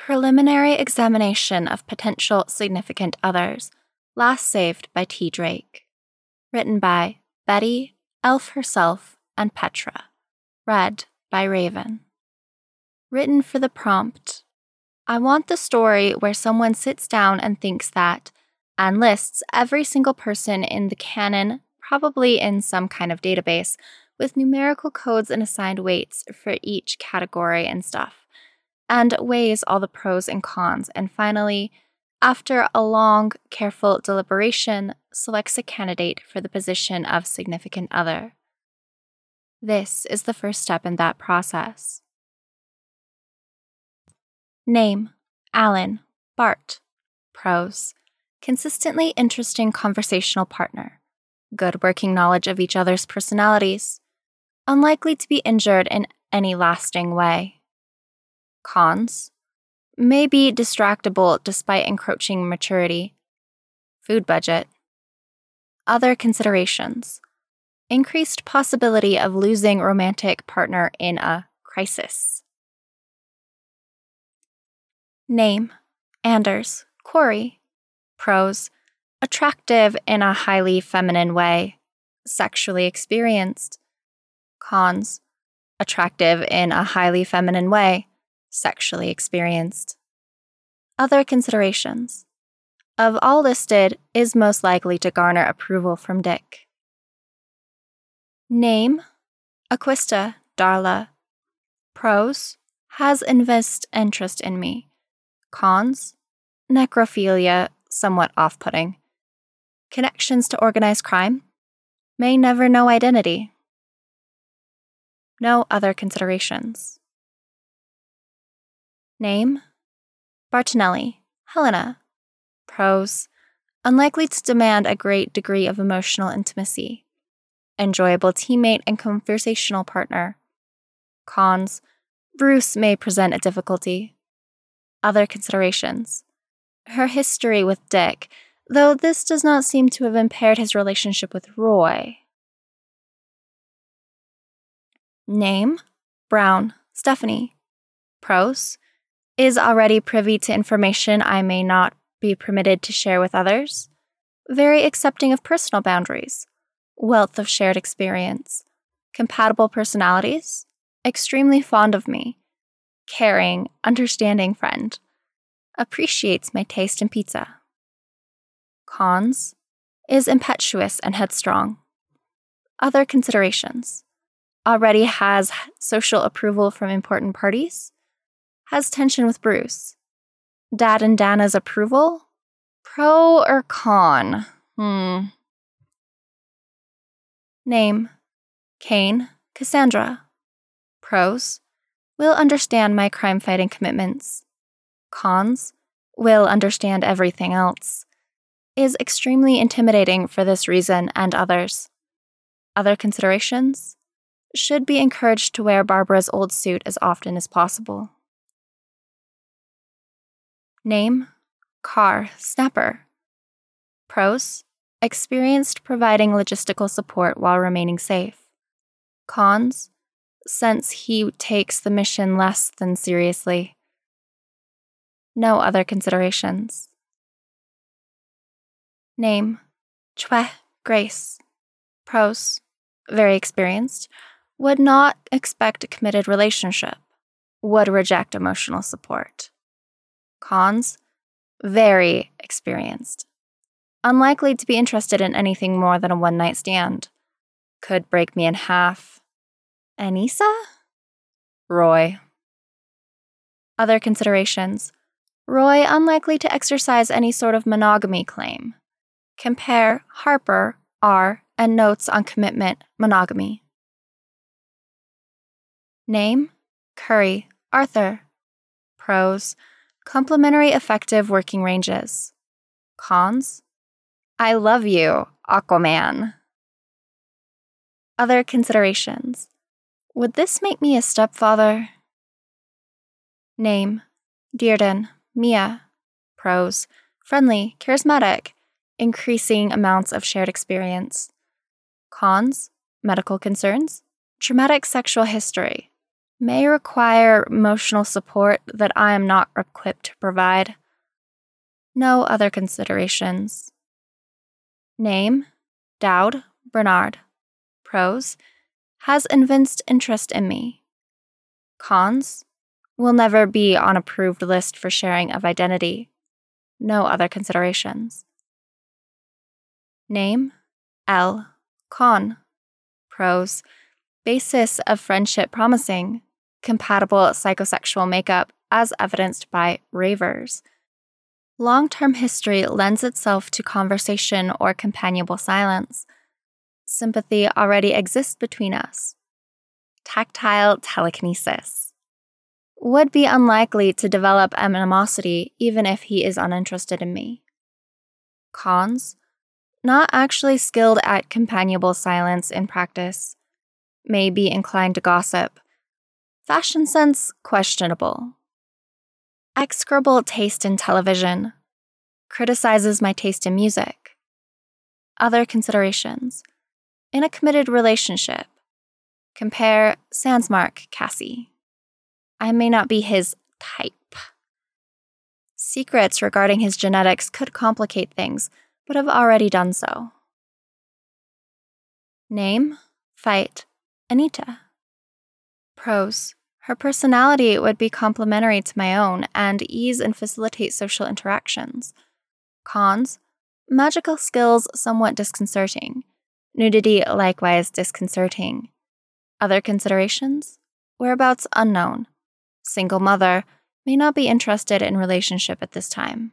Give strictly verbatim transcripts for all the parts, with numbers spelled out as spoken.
Preliminary Examination of Potential Significant Others, last saved by T. Drake. Written by Betty, Elf herself, and Petra. Read by Raven. Written for the prompt. I want the story where someone sits down and thinks that, and lists every single person in the canon, probably in some kind of database, with numerical codes and assigned weights for each category and stuff, and weighs all the pros and cons, and finally, after a long, careful deliberation, selects a candidate for the position of significant other. This is the first step in that process. Name: Alan, Bart. Pros: consistently interesting conversational partner, good working knowledge of each other's personalities, unlikely to be injured in any lasting way. Cons: may be distractible despite encroaching maturity. Food budget. Other considerations: increased possibility of losing romantic partner in a crisis. Name: Anders, Corey. Pros: attractive in a highly feminine way, sexually experienced. Cons: attractive in a highly feminine way, sexually experienced. Other considerations: of all listed, is most likely to garner approval from Dick. Name: Aquista, Darla. Pros: has invest interest in me. Cons: necrophilia, somewhat off-putting. Connections to organized crime? May never know identity. No other considerations. Name: Bartonelli, Helena. Pros: unlikely to demand a great degree of emotional intimacy. Enjoyable teammate and conversational partner. Cons: Bruce may present a difficulty. Other considerations: her history with Dick, though this does not seem to have impaired his relationship with Roy. Name: Brown, Stephanie. Pros: is already privy to information I may not be permitted to share with others. Very accepting of personal boundaries. Wealth of shared experience. Compatible personalities. Extremely fond of me. Caring, understanding friend. Appreciates my taste in pizza. Cons: is impetuous and headstrong. Other considerations: already has social approval from important parties. Has tension with Bruce. Dad and Dana's approval? Pro or con? Hmm. Name: Kane, Cassandra. Pros: will understand my crime-fighting commitments. Cons: will understand everything else. Is extremely intimidating for this reason and others. Other considerations: should be encouraged to wear Barbara's old suit as often as possible. Name: Carr, Snapper. Pros: experienced providing logistical support while remaining safe. Cons: since he takes the mission less than seriously. No other considerations. Name: Chwe, Grace. Pros: very experienced. Would not expect a committed relationship. Would reject emotional support. Cons: very experienced. Unlikely to be interested in anything more than a one-night stand. Could break me in half. Anissa? Roy. Other considerations: Roy unlikely to exercise any sort of monogamy claim. Compare Harper, R, and notes on commitment, monogamy. Name: Curry, Arthur. Pros: complementary effective working ranges. Cons: I love you, Aquaman. Other considerations: would this make me a stepfather? Name: Dearden, Mia. Pros: friendly, charismatic, increasing amounts of shared experience. Cons: medical concerns, traumatic sexual history, May require emotional support that I am not equipped to provide. No other considerations. Name, Dowd, Bernard. Pros, has evinced interest in me. Cons, will never be on approved list for sharing of identity. No other considerations. Name, L. Con. Pros, basis of friendship promising, compatible psychosexual makeup as evidenced by ravers. Long-term history lends itself to conversation or companionable silence. Sympathy already exists between us. Tactile telekinesis. Would be unlikely to develop animosity even if he is uninterested in me. Cons, not actually skilled at companionable silence in practice. May be inclined to gossip. Fashion sense questionable. Execrable taste in television. Criticizes my taste in music. Other considerations. In a committed relationship. Compare Sandsmark Cassie. I may not be his type. Secrets regarding his genetics could complicate things, but have already done so. Name, Fight, Anita. Pros, her personality would be complementary to my own and ease and facilitate social interactions. Cons, magical skills somewhat disconcerting. Nudity likewise disconcerting. Other considerations? Whereabouts unknown. Single mother, may not be interested in relationship at this time.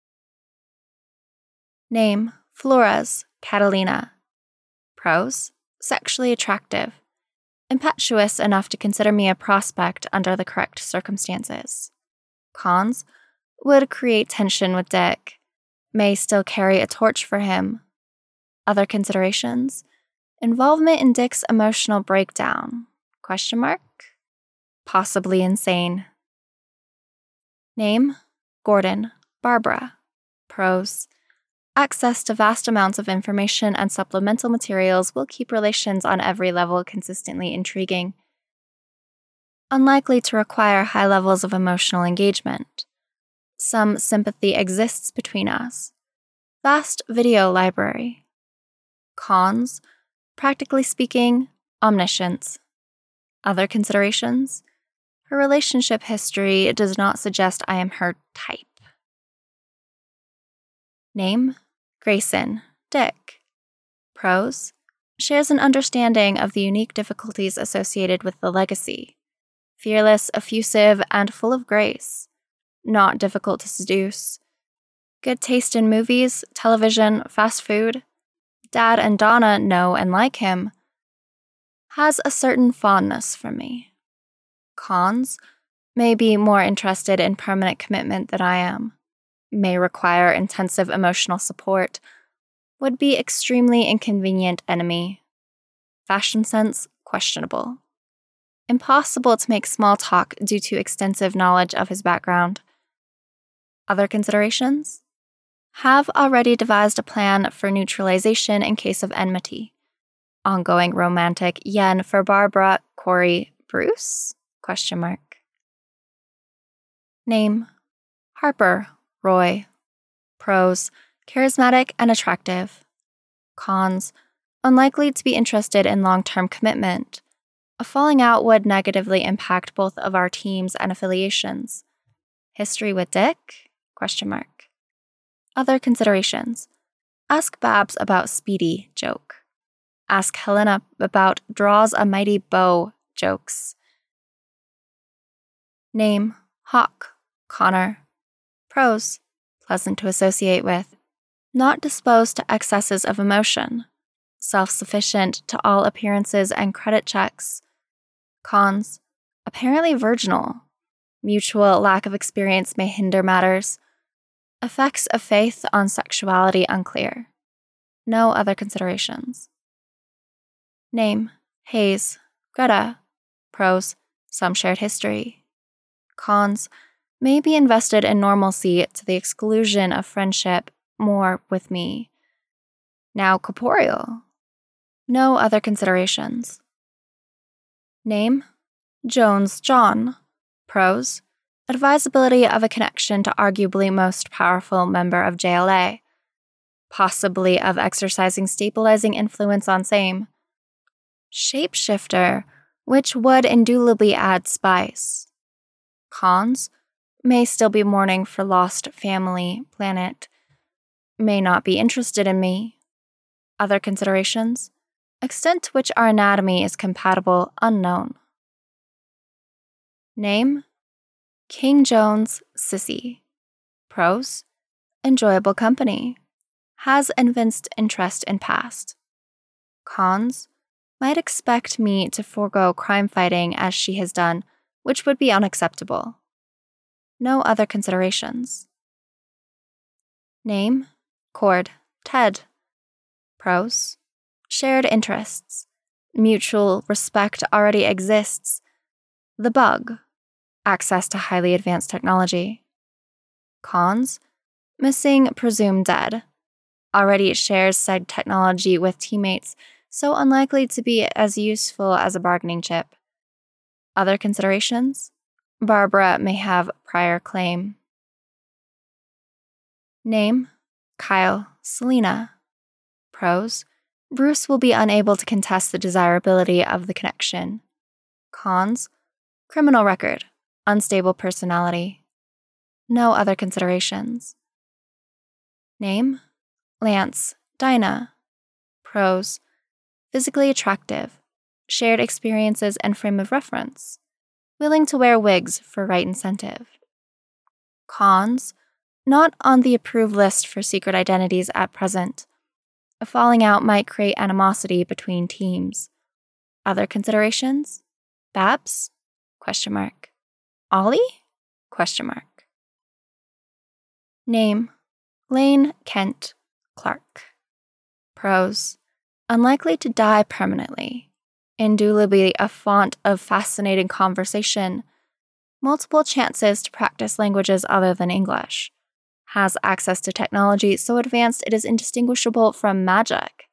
Name, Flores, Catalina. Pros, sexually attractive. Impetuous enough to consider me a prospect under the correct circumstances. Cons, would create tension with Dick. May still carry a torch for him. Other considerations? Involvement in Dick's emotional breakdown. Question mark? Possibly insane. Name, Gordon, Barbara. Pros, access to vast amounts of information and supplemental materials will keep relations on every level consistently intriguing. Unlikely to require high levels of emotional engagement. Some sympathy exists between us. Vast video library. Cons, practically speaking, omniscience. Other considerations? Her relationship history does not suggest I am her type. Name, Grayson, Dick. Pros, shares an understanding of the unique difficulties associated with the legacy. Fearless, effusive, and full of grace. Not difficult to seduce. Good taste in movies, television, fast food. Dad and Donna know and like him. Has a certain fondness for me. Cons, may be more interested in permanent commitment than I am. May require intensive emotional support. Would be extremely inconvenient enemy. Fashion sense, questionable. Impossible to make small talk due to extensive knowledge of his background. Other considerations? Have already devised a plan for neutralization in case of enmity. Ongoing romantic yen for Barbara, Corey, Bruce? Question mark. Name, Harper, Roy. Pros, charismatic and attractive. Cons, unlikely to be interested in long-term commitment. A falling out would negatively impact both of our teams and affiliations. History with Dick? Question mark. Other considerations. Ask Babs about Speedy joke. Ask Helena about draws a mighty bow jokes. Name, Hawk, Connor. Pros, pleasant to associate with. Not disposed to excesses of emotion. Self-sufficient to all appearances and credit checks. Cons, apparently virginal. Mutual lack of experience may hinder matters. Effects of faith on sexuality unclear. No other considerations. Name, Hayes, Greta. Pros, some shared history. Cons, may be invested in normalcy to the exclusion of friendship more with me. Now corporeal. No other considerations. Name, Jones John. Pros: advisability of a connection to arguably most powerful member of J L A. Possibly of exercising stabilizing influence on same. Shapeshifter, which would indubitably add spice. Cons: may still be mourning for lost family, planet. May not be interested in me. Other considerations: extent to which our anatomy is compatible, unknown. Name: King Jones Sissy. Pros: enjoyable company. Has evinced interest in past. Cons: might expect me to forego crime fighting as she has done, which would be unacceptable. No other considerations. Name: Cord Ted. Pros: shared interests. Mutual respect already exists. The bug: access to highly advanced technology. Cons: missing, presumed dead. Already shares said technology with teammates, so unlikely to be as useful as a bargaining chip. Other considerations: Barbara may have prior claim. Name: Kyle Selena. Pros: Bruce will be unable to contest the desirability of the connection. Cons: criminal record, unstable personality. No other considerations. Name: Lance Dinah. Pros: physically attractive, shared experiences and frame of reference, willing to wear wigs for right incentive. Cons: not on the approved list for secret identities at present. A falling out might create animosity between teams. Other considerations: Babs? Question mark. Ollie? Question mark. Name: Lane Kent Clark. Pros: unlikely to die permanently. Indubitably a font of fascinating conversation. Multiple chances to practice languages other than English. Has access to technology so advanced it is indistinguishable from magic.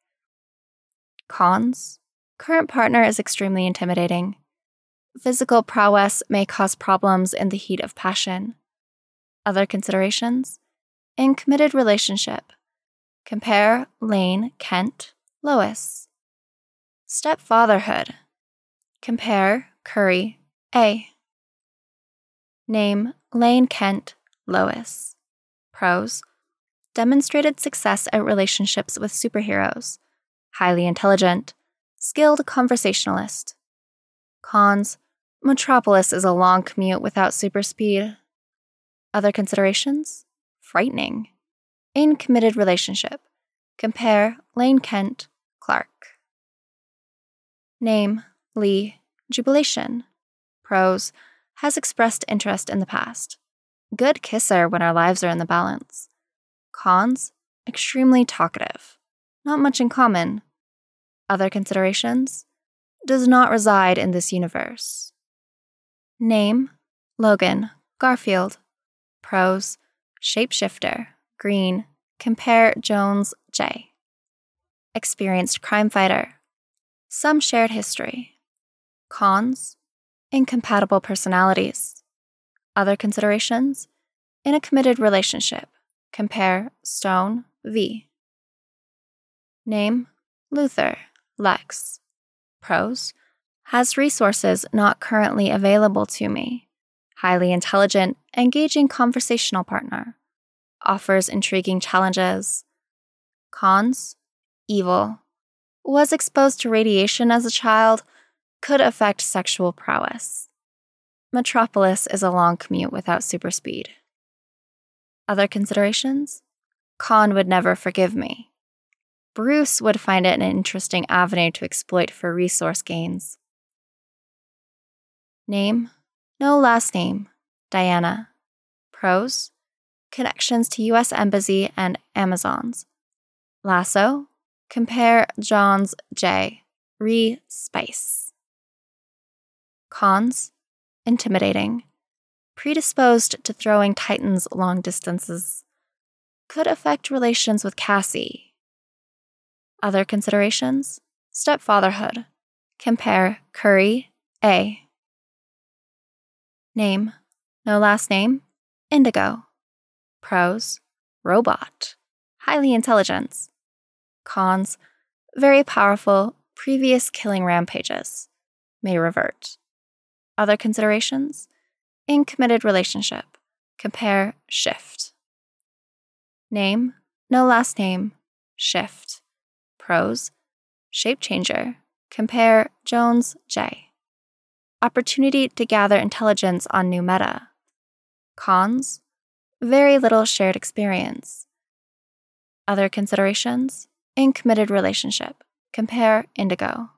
Cons: current partner is extremely intimidating. Physical prowess may cause problems in the heat of passion. Other considerations: in committed relationship. Compare Lane Kent Lois. Stepfatherhood. Compare Curry A. Name: Lane Kent Lois. Pros: demonstrated success at relationships with superheroes. Highly intelligent. Skilled conversationalist. Cons: Metropolis is a long commute without super speed. Other considerations: frightening. In committed relationship. Compare Lane Kent Clark. Name: Lee Jubilation. Pros: has expressed interest in the past. Good kisser when our lives are in the balance. Cons: extremely talkative. Not much in common. Other considerations: does not reside in this universe. Name: Logan Garfield. Pros: shapeshifter, green. Compare Jones J. Experienced crime fighter. Some shared history. Cons: incompatible personalities. Other considerations: in a committed relationship. Compare Stone V. Name: Luther Lex. Pros: has resources not currently available to me. Highly intelligent, engaging conversational partner. Offers intriguing challenges. Cons: evil. Was exposed to radiation as a child. Could affect sexual prowess. Metropolis is a long commute without super speed. Other considerations: Con would never forgive me. Bruce would find it an interesting avenue to exploit for resource gains. Name: no last name, Diana. Pros: connections to U S Embassy and Amazons. Lasso. Compare Johns J. Re Spice. Cons: intimidating. Predisposed to throwing titans long distances. Could affect relations with Cassie. Other considerations: stepfatherhood. Compare Curry A. Name, no last name, indigo. Pros, robot, highly intelligent. Cons, very powerful, previous killing rampages, may revert. Other considerations, in committed relationship, compare shift. Name, no last name, shift. Pros, shape changer, compare Jones J. Opportunity to gather intelligence on new meta. Cons, very little shared experience. Other considerations, in committed relationship, compare indigo.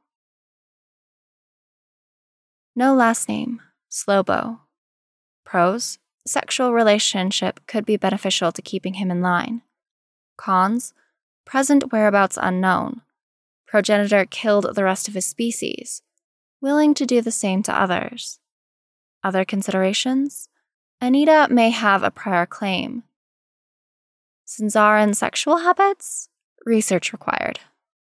No last name, Slowbo. Pros, sexual relationship could be beneficial to keeping him in line. Cons, present whereabouts unknown. Progenitor killed the rest of his species, willing to do the same to others. Other considerations, Anita may have a prior claim. Sinzaran sexual habits? Research required.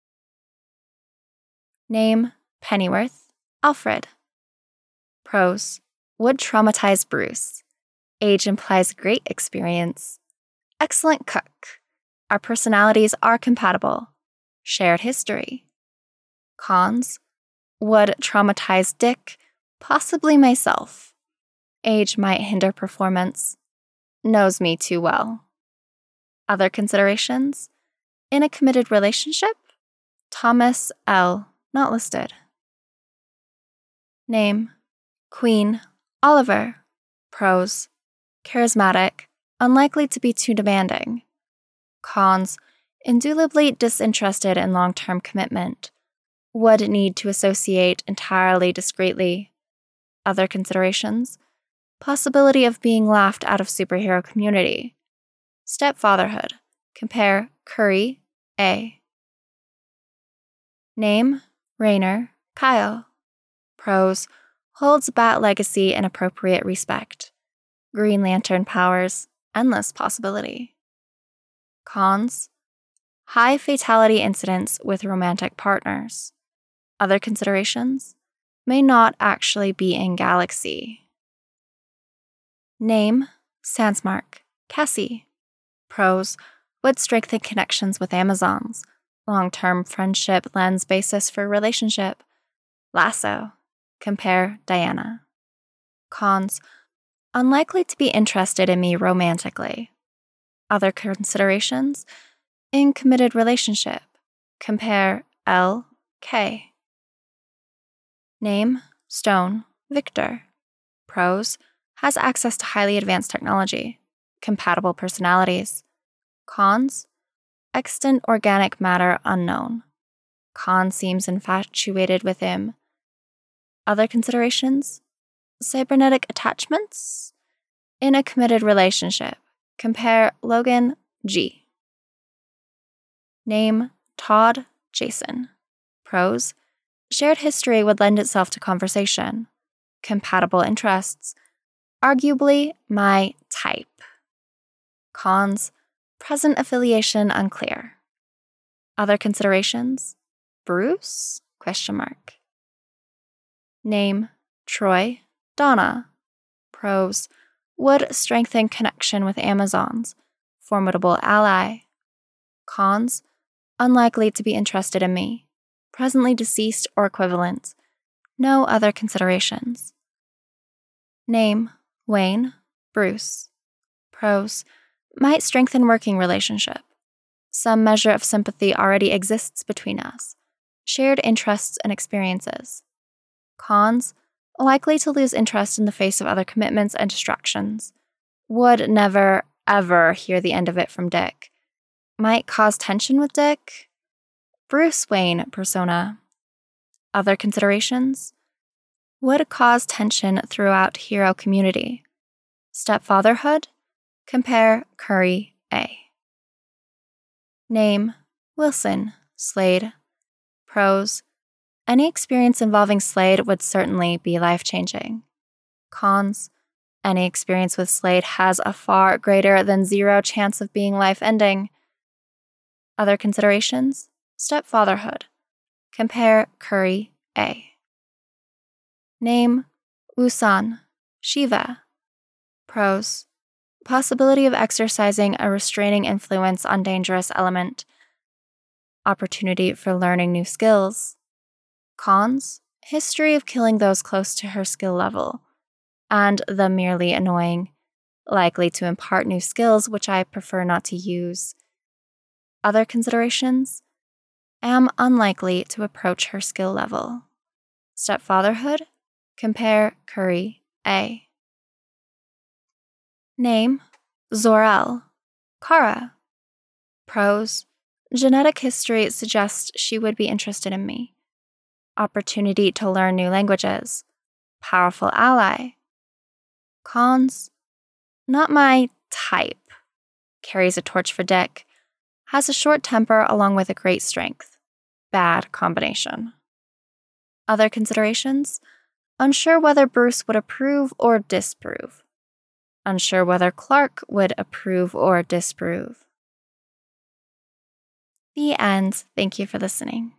Name, Pennyworth, Alfred. Pros, would traumatize Bruce. Age implies great experience. Excellent cook. Our personalities are compatible. Shared history. Cons, would traumatize Dick, possibly myself. Age might hinder performance. Knows me too well. Other considerations, in a committed relationship, Thomas L. not listed. Name, Queen, Oliver. Pros, charismatic, unlikely to be too demanding. Cons, indubitably disinterested in long-term commitment. Would need to associate entirely discreetly. Other considerations, possibility of being laughed out of superhero community. Stepfatherhood, compare Curry, A. Name, Rayner, Kyle. Pros, holds Bat legacy in appropriate respect. Green Lantern powers, endless possibility. Cons, high fatality incidents with romantic partners. Other considerations, may not actually be in Galaxy. Name, Sandsmark, Cassie. Pros, would strengthen connections with Amazons. Long-term friendship lends basis for relationship. Lasso, compare Diana. Cons, unlikely to be interested in me romantically. Other considerations, in committed relationship, compare L, K. Name, Stone, Victor. Pros, has access to highly advanced technology. Compatible personalities. Cons, extant organic matter unknown. Khan seems infatuated with him. Other considerations, cybernetic attachments. In a committed relationship, compare Logan, G. Name, Todd, Jason. Pros, shared history would lend itself to conversation. Compatible interests. Arguably my type. Cons, present affiliation unclear. Other considerations, Bruce? Question mark. Name, Troy, Donna. Pros, would strengthen connection with Amazons. Formidable ally. Cons, unlikely to be interested in me. Presently deceased or equivalent. No other considerations. Name, Wayne, Bruce. Pros, might strengthen working relationship. Some measure of sympathy already exists between us. Shared interests and experiences. Cons, likely to lose interest in the face of other commitments and distractions. Would never, ever hear the end of it from Dick. Might cause tension with Dick. Bruce Wayne persona. Other considerations, would cause tension throughout hero community. Stepfatherhood, compare Curry, A. Name, Wilson, Slade. Pros, any experience involving Slade would certainly be life-changing. Cons, any experience with Slade has a far greater than zero chance of being life-ending. Other considerations, stepfatherhood. Compare Curry, A. Name, Wusan, Shiva. Pros: possibility of exercising a restraining influence on dangerous element. Opportunity for learning new skills. Cons: history of killing those close to her skill level, and the merely annoying, likely to impart new skills which I prefer not to use. Other considerations: am unlikely to approach her skill level. Stepfatherhood? Compare Curry A. Name: Zor-El. Kara. Pros: genetic history suggests she would be interested in me. Opportunity to learn new languages. Powerful ally. Cons: not my type. Carries a torch for Dick. Has a short temper along with a great strength. Bad combination. Other considerations: unsure whether Bruce would approve or disapprove. Unsure whether Clark would approve or disapprove. The end. Thank you for listening.